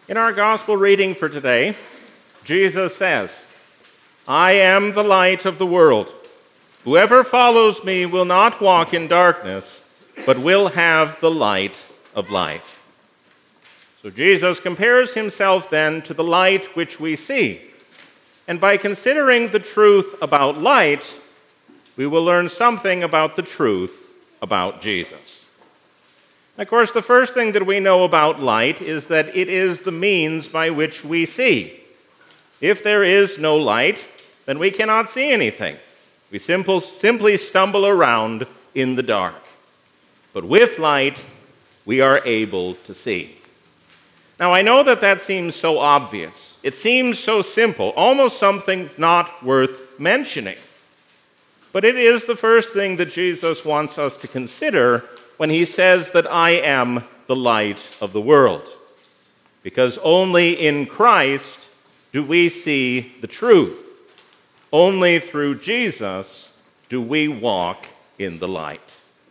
In our gospel reading for today, Jesus says, "I am the light of the world. Whoever follows me will not walk in darkness, but will have the light of life." So Jesus compares himself then to the light which we see. And by considering the truth about light, we will learn something about the truth about Jesus. Of course, the first thing that we know about light is that it is the means by which we see. If there is no light, then we cannot see anything. We simply stumble around in the dark. But with light, we are able to see. Now, I know that seems so obvious. It seems so simple, almost something not worth mentioning. But it is the first thing that Jesus wants us to consider when he says that I am the light of the world. Because only in Christ do we see the truth. Only through Jesus do we walk in the light.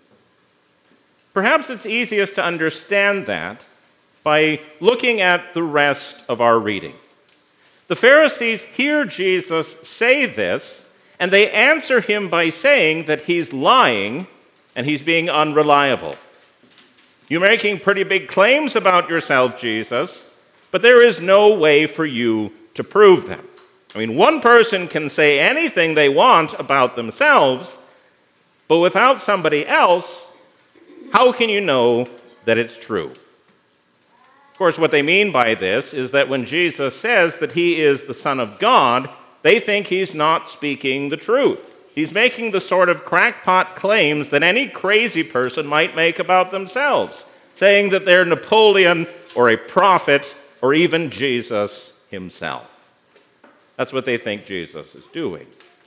Perhaps it's easiest to understand that by looking at the rest of our reading. The Pharisees hear Jesus say this, and they answer him by saying that he's lying and he's being unreliable. "You're making pretty big claims about yourself, Jesus, but there is no way for you to prove them." I mean, one person can say anything they want about themselves, but without somebody else, how can you know that it's true? Of course, what they mean by this is that when Jesus says that he is the Son of God, they think he's not speaking the truth. He's making the sort of crackpot claims that any crazy person might make about themselves, saying that they're Napoleon or a prophet or even Jesus himself. That's what they think Jesus is doing.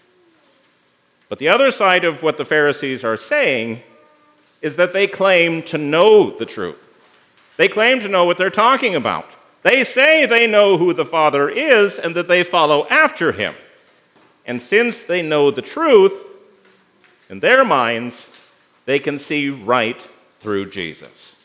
But the other side of what the Pharisees are saying is that they claim to know the truth. They claim to know what they're talking about. They say they know who the Father is and that they follow after him. And since they know the truth, in their minds, they can see right through Jesus.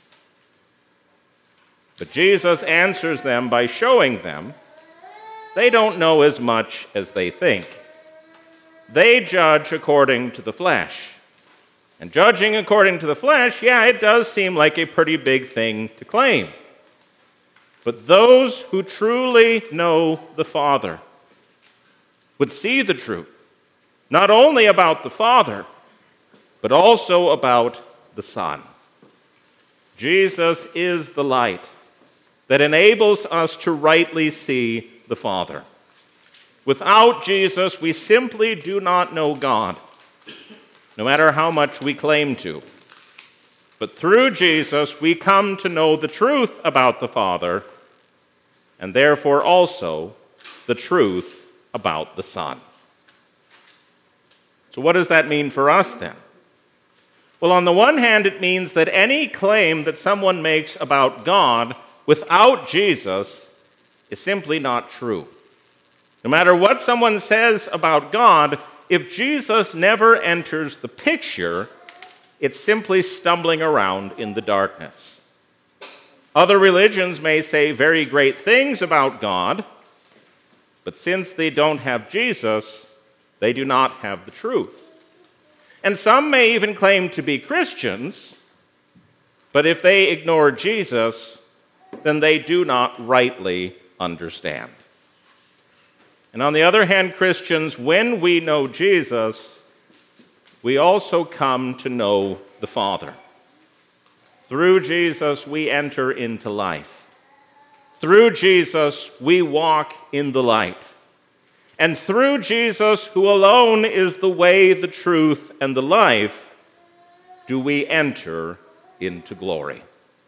But Jesus answers them by showing them they don't know as much as they think. They judge according to the flesh. And judging according to the flesh, it does seem like a pretty big thing to claim. But those who truly know the Father would see the truth, not only about the Father, but also about the Son. Jesus is the light that enables us to rightly see the Father. Without Jesus, we simply do not know God, no matter how much we claim to. But through Jesus, we come to know the truth about the Father, and therefore also the truth about the Son. So what does that mean for us then? Well, on the one hand, it means that any claim that someone makes about God without Jesus is simply not true. No matter what someone says about God, if Jesus never enters the picture, it's simply stumbling around in the darkness. Other religions may say very great things about God, but since they don't have Jesus, they do not have the truth. And some may even claim to be Christians, but if they ignore Jesus, then they do not rightly understand. And on the other hand, Christians, when we know Jesus, we also come to know the Father. Through Jesus, we enter into life. Through Jesus, we walk in the light. And through Jesus, who alone is the way, the truth, and the life, do we enter into glory.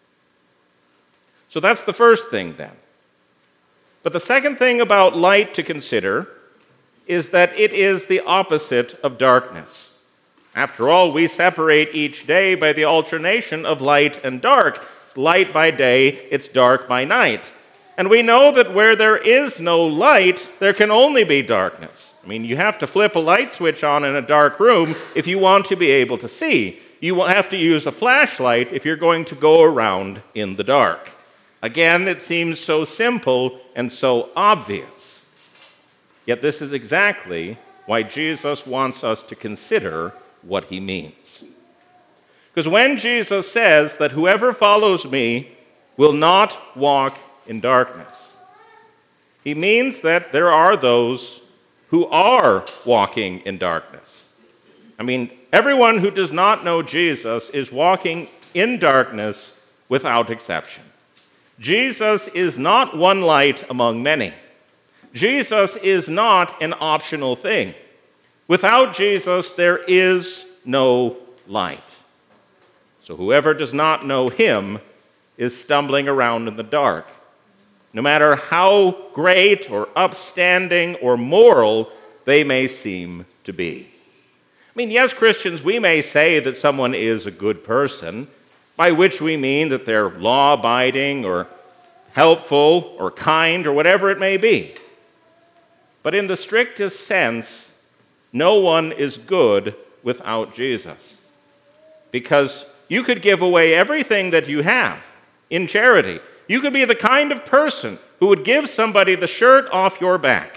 So that's the first thing then. But the second thing about light to consider is that it is the opposite of darkness. After all, we separate each day by the alternation of light and dark. It's light by day, it's dark by night. And we know that where there is no light, there can only be darkness. I mean, you have to flip a light switch on in a dark room if you want to be able to see. You will have to use a flashlight if you're going to go around in the dark. Again, it seems so simple and so obvious. Yet this is exactly why Jesus wants us to consider what he means. Because when Jesus says that whoever follows me will not walk in darkness, he means that there are those who are walking in darkness. I mean, everyone who does not know Jesus is walking in darkness without exception. Jesus is not one light among many. Jesus is not an optional thing. Without Jesus, there is no light. So whoever does not know him is stumbling around in the dark. No matter how great or upstanding or moral they may seem to be. I mean, yes, Christians, we may say that someone is a good person, by which we mean that they're law-abiding or helpful or kind or whatever it may be. But in the strictest sense, no one is good without Jesus. Because you could give away everything that you have in charity. You could be the kind of person who would give somebody the shirt off your back.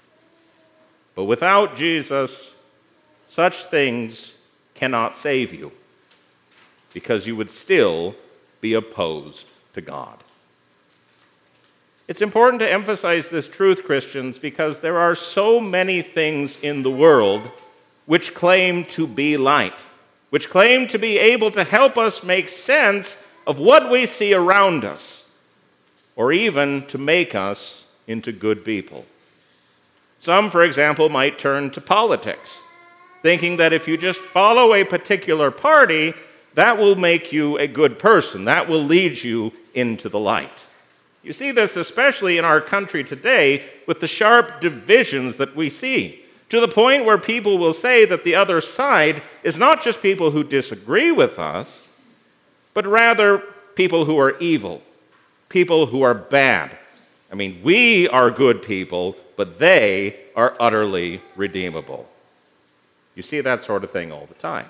But without Jesus, such things cannot save you, because you would still be opposed to God. It's important to emphasize this truth, Christians, because there are so many things in the world which claim to be light, which claim to be able to help us make sense of what we see around us, or even to make us into good people. Some, for example, might turn to politics, thinking that if you just follow a particular party, that will make you a good person. That will lead you into the light. You see this especially in our country today with the sharp divisions that we see, to the point where people will say that the other side is not just people who disagree with us, but rather people who are evil, people who are bad. I mean, we are good people, but they are utterly redeemable. You see that sort of thing all the time.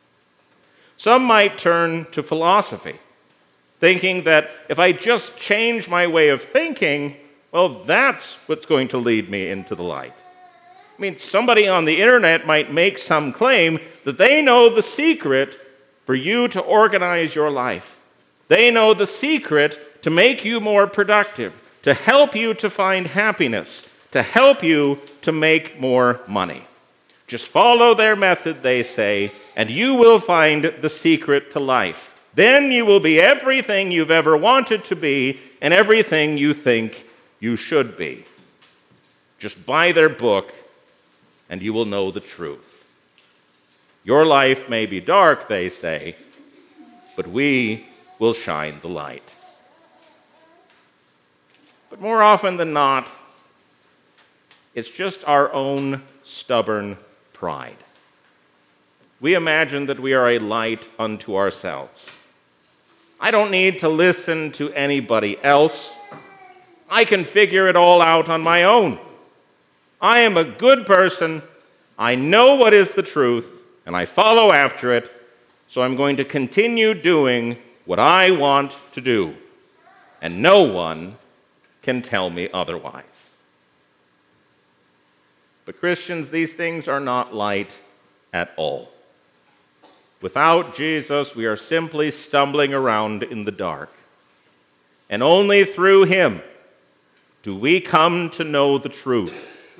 Some might turn to philosophy, thinking that if I just change my way of thinking, well, that's what's going to lead me into the light. I mean, somebody on the internet might make some claim that they know the secret for you to organize your life. They know the secret to make you more productive, to help you to find happiness, to help you to make more money. Just follow their method, they say, and you will find the secret to life. Then you will be everything you've ever wanted to be and everything you think you should be. Just buy their book and you will know the truth. Your life may be dark, they say, but we will shine the light. But more often than not, it's just our own stubborn pride. We imagine that we are a light unto ourselves. I don't need to listen to anybody else. I can figure it all out on my own. I am a good person. I know what is the truth, and I follow after it, so I'm going to continue doing what I want to do, and no one can tell me otherwise. But Christians, these things are not light at all. Without Jesus, we are simply stumbling around in the dark. And only through him do we come to know the truth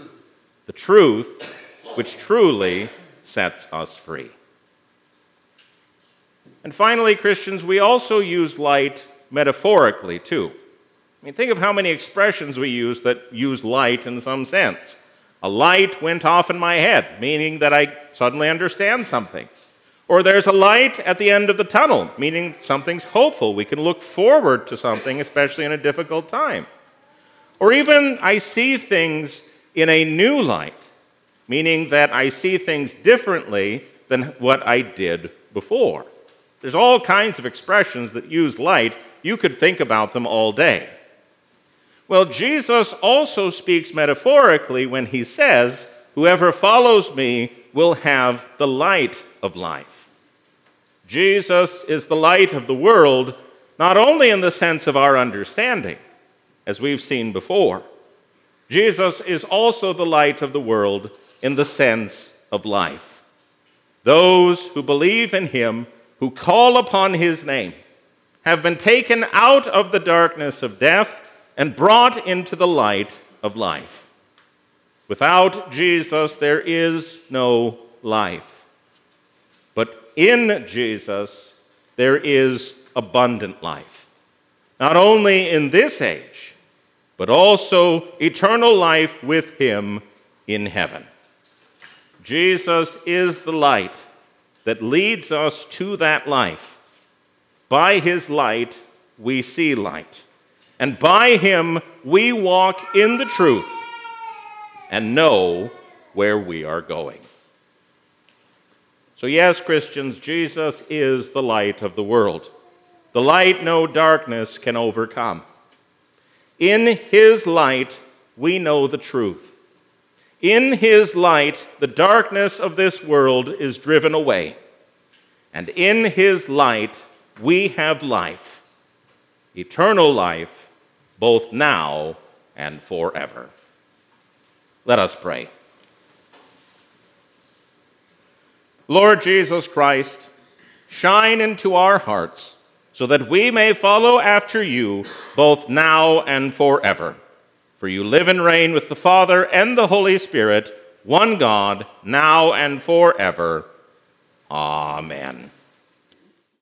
which truly sets us free. And finally, Christians, we also use light metaphorically too. I mean, think of how many expressions we use that use light in some sense. A light went off in my head, meaning that I suddenly understand something. Or there's a light at the end of the tunnel, meaning something's hopeful. We can look forward to something, especially in a difficult time. Or even I see things in a new light, meaning that I see things differently than what I did before. There's all kinds of expressions that use light. You could think about them all day. Well, Jesus also speaks metaphorically when he says, "Whoever follows me will have the light of life." Jesus is the light of the world, not only in the sense of our understanding, as we've seen before. Jesus is also the light of the world in the sense of life. Those who believe in him, who call upon his name, have been taken out of the darkness of death and brought into the light of life. Without Jesus, there is no life. But in Jesus, there is abundant life. Not only in this age, but also eternal life with him in heaven. Jesus is the light that leads us to that life. By his light, we see light. And by him, we walk in the truth and know where we are going. So yes, Christians, Jesus is the light of the world. The light no darkness can overcome. In his light, we know the truth. In his light, the darkness of this world is driven away. And in his light, we have life, eternal life, both now and forever. Let us pray. Lord Jesus Christ, shine into our hearts so that we may follow after you both now and forever. For you live and reign with the Father and the Holy Spirit, one God, now and forever. Amen.